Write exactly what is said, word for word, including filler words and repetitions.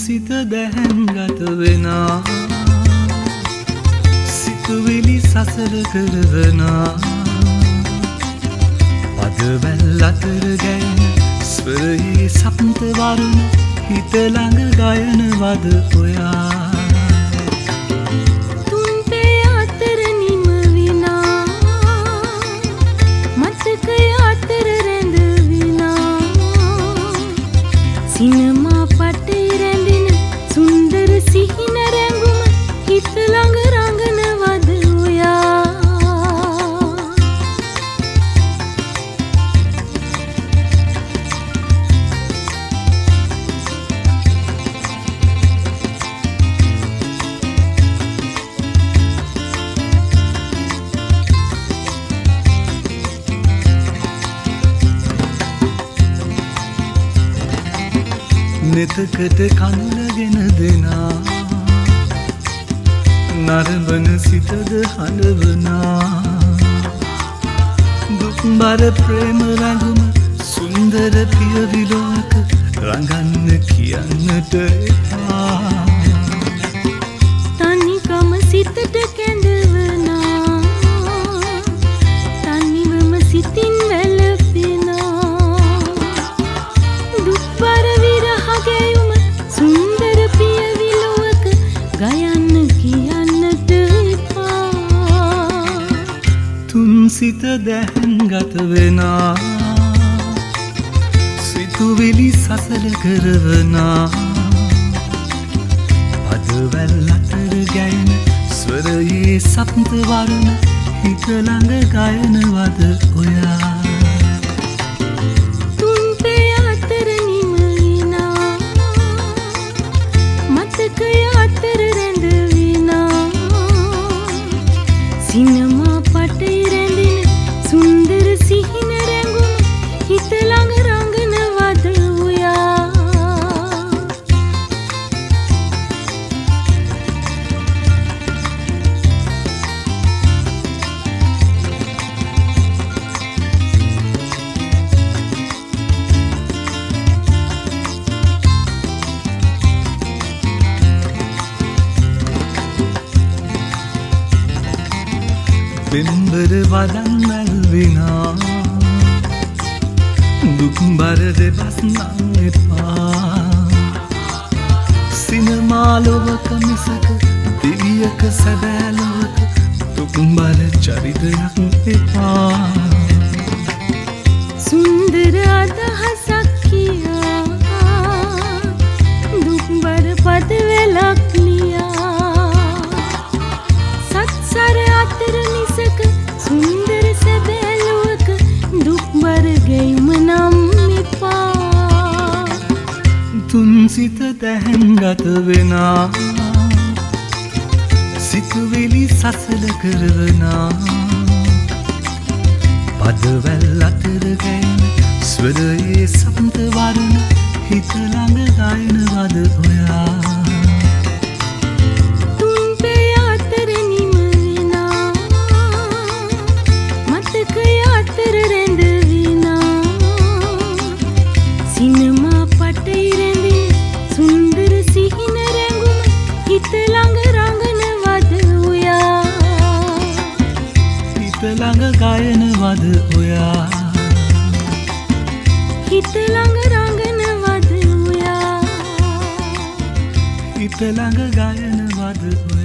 සිත දැහැන්ගත වෙනා සිතුවිලි සසර කරවනා පදවැල් අතර ගැයෙන ස්වරයේ සප්ත වරුණ හිත ළඟ ගයනවද ඔයා තුන්පේ අතර නිම විනා මතකය අතර රැඳ විනා සිනමා පටේ රැඳෙන සුන්දර සිහින රැඟුම හිත ළඟ රඟනවද ඔයා නෙතකට කඳුලගෙන දෙනා නරඹන සිතද හඬවනා දුක්බර ප්‍රේම රඟුම සුන්දර පියවිලෝක රඟන්න කියන්නට එපා තනිකම සිතට කැඳවනා තනිවම සිතින් වැළපෙනා දුක්බර විරහගැයුම සුන්දර පියවිලෝක ගයන්න කියන්නට එපා තුන් සිත දැහැන්ගත වෙනා සිතුවිලි සසල කරවනා පදවැල් අතර ගැයෙන ස්වරයේ සප්ත වරුණ හිත ළඟ ගයනවද ඔයා තුන්පේ අතර නිම විනා මතකය අතර රැඳ විනා සිනමා පටේ රැඳෙන සුන්දර සිහින රැඟුම හිත ළඟ රඟනවද ඔයා පෙම්බර වදන්වැල් විනා දුක්බර දෙබස් නම් එපා සිනමාලොවක මිසක දිවියක සැබෑලොවක දුක්බර චරිතයක් එපා සුන්දර අදහසක් කියා දුක්බර පදවැලක් ලියා සත්සර අතර මිසක සුන්දර සැබෑලොවක දුක්බර ගැයුම නම් එපා තුන් සිත දැහැන්ගත වෙනා සිතුවිලි සසල කරවනා පදවැල් අතර ගැයෙන ස්වරයේ සප්ත වරුණ හිත ළඟ ගයනවද ඔයා තුන්පේ අතර නිම විනා මතකය අතර රැඳ විනා සිනමා පටේ රැඳෙන සුන්දර සිහින රැඟුම හිත ළඟ රඟනවද ඔයා හිත ළඟ ගයනවද ඔයා හිත ළඟ රඟනවද ඔයා හිත ළඟ ගයනවද ඔයා